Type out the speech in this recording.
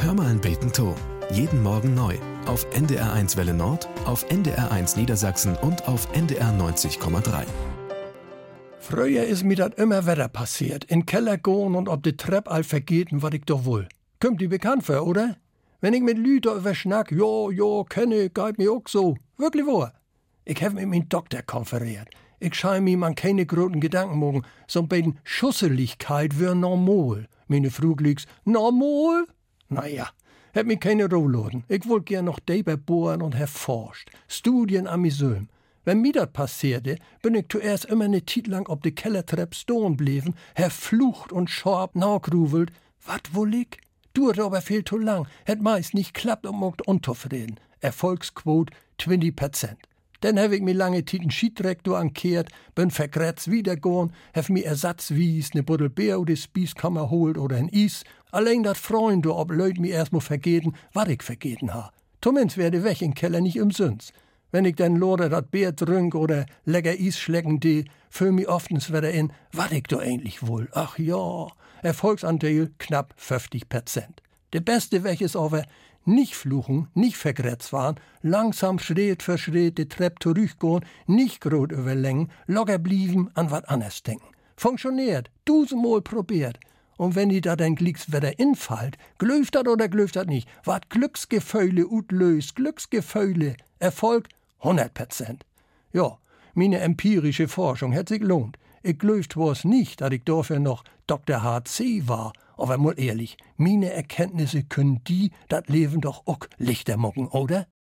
Hör mal ein Beten to. Jeden Morgen neu. Auf NDR1 Welle Nord, auf NDR1 Niedersachsen und auf NDR 90,3. Früher ist mir das immer wieder passiert. In Keller gehen und ob die Treppe all vergeten, was ich doch wohl. Kommt die bekannt vor, oder? Wenn ich mit Lüder über schnack, jo, kenne, geht mir auch so. Wirklich wahr. Ich hab mit meinem Doktor konferiert. Ich schein mir man keine großen Gedanken machen. So ein Schusseligkeit wär normal. Meine Frau glieks, normal? Naja, hab mir keine Rohloden. Ich wollt gern noch dabei bohren und erforscht. Studien am Museum. Wenn mir das passierte, bin ich zuerst immer ne Zeit lang ob de Kellertreppe stehen blieben, verflucht und scharf nachgruvelt. Wat wohl ich? Dauert aber viel zu lang. Het meist nicht klappt und mogt unzufrieden. Erfolgsquote 20%. Dann hab ich mir lange Zeit einen Skitrektor ankehrt, bin vergrätzt wiedergegangen, hab mir ersatzwies ne Buddel Bier oder Spießkammer holt oder ein Is. Allein dat Freund, ob Leute mir erst mal vergeten, was ich vergeten ha. Zumindest werde weg in Keller nicht umsonst. Wenn ich dann lore dat Bier trink oder lecker Is schlecken die, fühl mi oftens wieder in, was ich do eigentlich wohl. Ach ja, Erfolgsanteil knapp 50%. Der beste Weg ist aber, nicht fluchen, nicht vergrätzt waren, langsam Schritt für Schritt die Treppe zurückgehen, nicht grot überlängen, locker blieben, an wat anders denken. Funktioniert, dusenmal probiert. Und wenn die da dann glicks wieder infallt, glöft dat oder glöft dat nicht, wat Glücksgefühle utlöst, Glücksgefühle, Erfolg 100%. Ja, meine empirische Forschung hat sich gelohnt. Ich glöft war's nicht, dass ich dafür noch Dr. H.C. war. Aber mal ehrlich, meine Erkenntnisse können das Leben doch auch lichter machen, oder?